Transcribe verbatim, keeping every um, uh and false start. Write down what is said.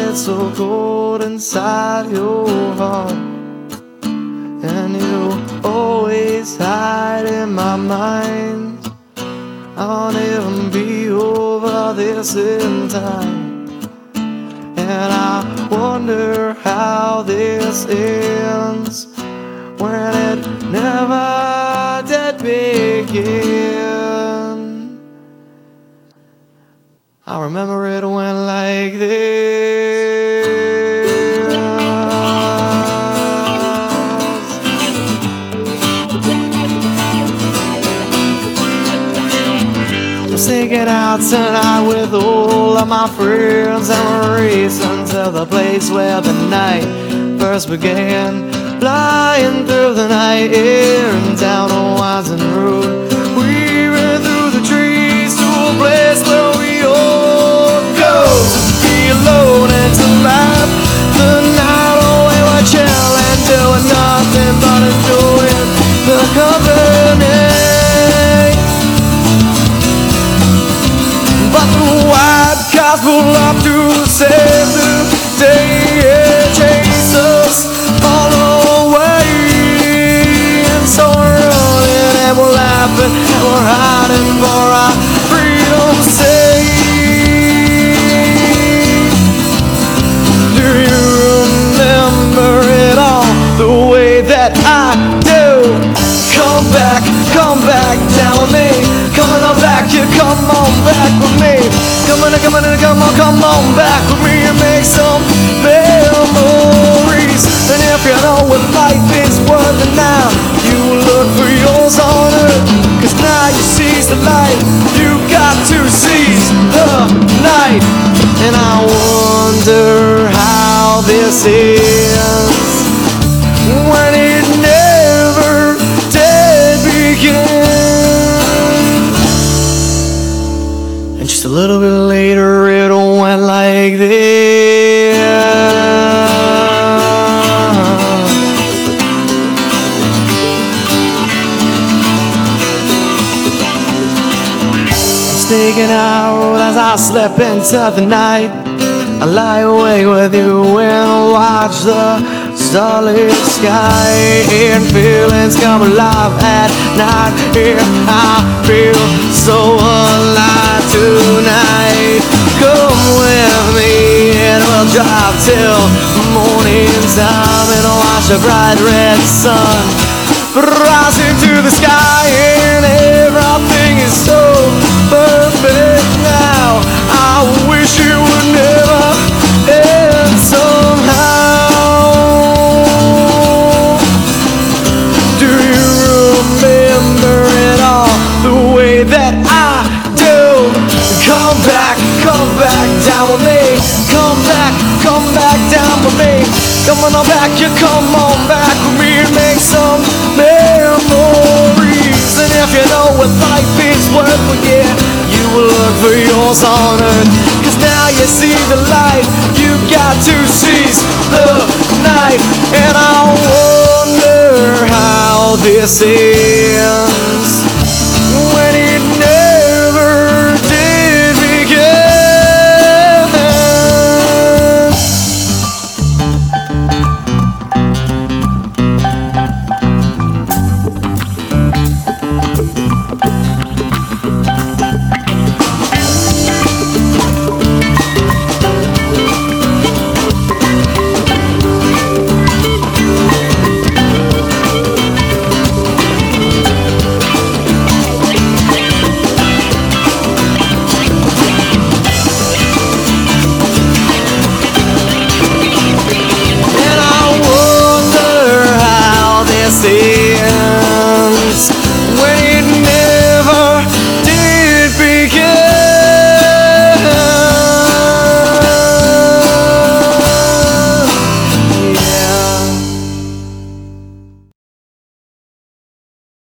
it's so cold inside your heart, and you always hide in my mind. I'll never be over this in time, and I wonder how this ends when it never did begin. I remember it went like this. I'm sneaking out tonight with all of my friends, and we're racing to the place where the night first began. Flying through the night air and down a winding road, weaving through the trees to a place where we all go to be alone and to laugh the night away while chilling, doing nothing but enjoying the company. But the white cars pull up to save the day and chase us all away. And so we're running and we're laughing and we're hiding for our freedom's sake. Do you remember it all the way that I do? Come back, come back down with me. Coming on back, you come on back with me. Come on, come on, come on, come on back with me and make some memories. And if you know what life is worth now, you look for yours on earth, 'cause now you seize the light, you got to seize the night. And I wonder how this ends when it never did begin. And just a little bit later it went like this. I'm sneaking out as I slip into the night. I lie awake with you and watch the starlit sky, and feelings come alive at night. Here I feel so alive tonight. Come with me and we'll drive till morning time and watch the bright red sun rising to the sky, and everything is so perfect now. I wish it would never end somehow. Do you remember it all the way that I do? Come back, come back down with me. Come back, come back down with me. Come on back, you come on back with me and make some memories. And if you know what life is worth, well yeah, you will look for yours on earth, 'cause now you see the light, you got to seize the night. And I wonder how this ends